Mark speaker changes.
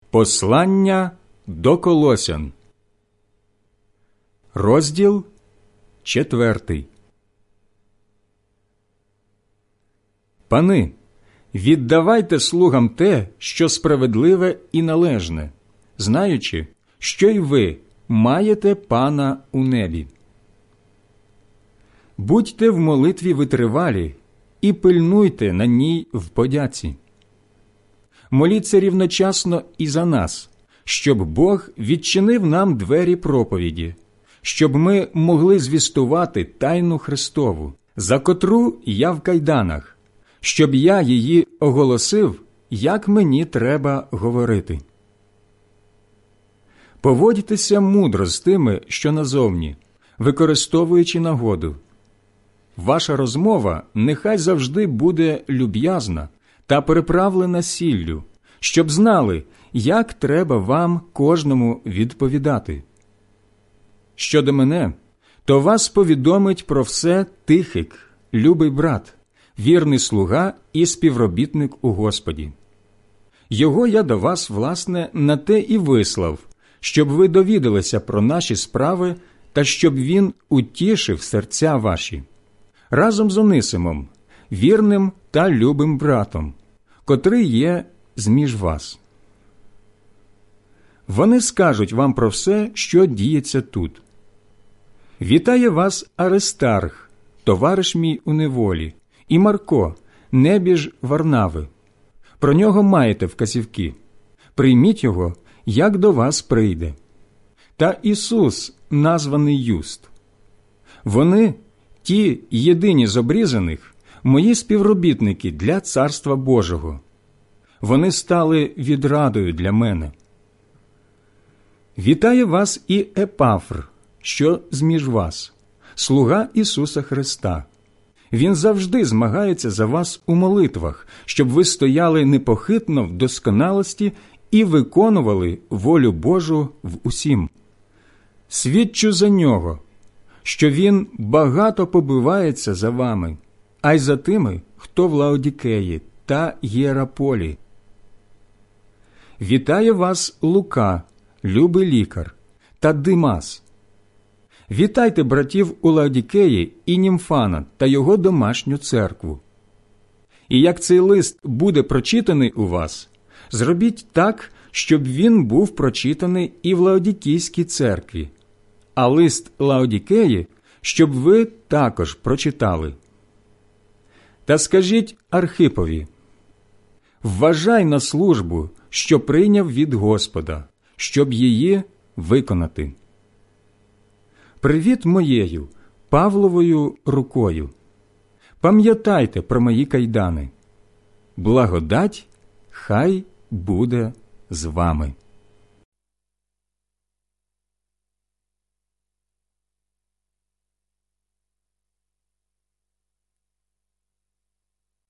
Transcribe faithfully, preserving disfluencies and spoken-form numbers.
Speaker 1: Послання до Колосян, розділ четвертий. Пани, віддавайте слугам те, що справедливе і належне, знаючи, що й ви маєте Пана у небі. Будьте в молитві витривалі і пильнуйте на ній в подяці. Моліться рівночасно і за нас, щоб Бог відчинив нам двері проповіді, щоб ми могли звістувати тайну Христову, за котру я в кайданах, щоб я її оголосив, як мені треба говорити. Поводьтеся мудро з тими, що назовні, використовуючи нагоду. Ваша розмова нехай завжди буде люб'язна та приправлена сіллю, щоб знали, як треба вам кожному відповідати. Щодо мене, то вас повідомить про все Тихик, любий брат, вірний слуга і співробітник у Господі. Його я до вас, власне, на те і вислав, щоб ви довідалися про наші справи та щоб він утішив серця ваші, разом з Онисимом, вірним та любим братом, котрий є зміж вас. Вони скажуть вам про все, що діється тут. Вітає вас Аристарх, товариш мій у неволі, і Марко, небіж Варнави. Про нього маєте вказівки. Прийміть його, як до вас прийде. Та Ісус, названий Юст. Вони, ті єдині з обрізаних, мої співробітники для Царства Божого. Вони стали відрадою для мене. Вітає вас і Епафр, що зміж вас, слуга Ісуса Христа. Він завжди змагається за вас у молитвах, щоб ви стояли непохитно в досконалості і виконували волю Божу в усім. Свідчу за нього, що він багато побивається за вами, а й за тими, хто в Лаодікеї та Єраполі. Вітає вас Лука, любий лікар, та Димас. Вітайте братів у Лаодікеї і Німфана та його домашню церкву. І як цей лист буде прочитаний у вас, зробіть так, щоб він був прочитаний і в Лаодікійській церкві, а лист Лаодікеї, щоб ви також прочитали. Та скажіть Архипові: вважай на службу, що прийняв від Господа, щоб її виконати. Привіт моєю, Павловою рукою. Пам'ятайте про мої кайдани. Благодать хай буде з вами.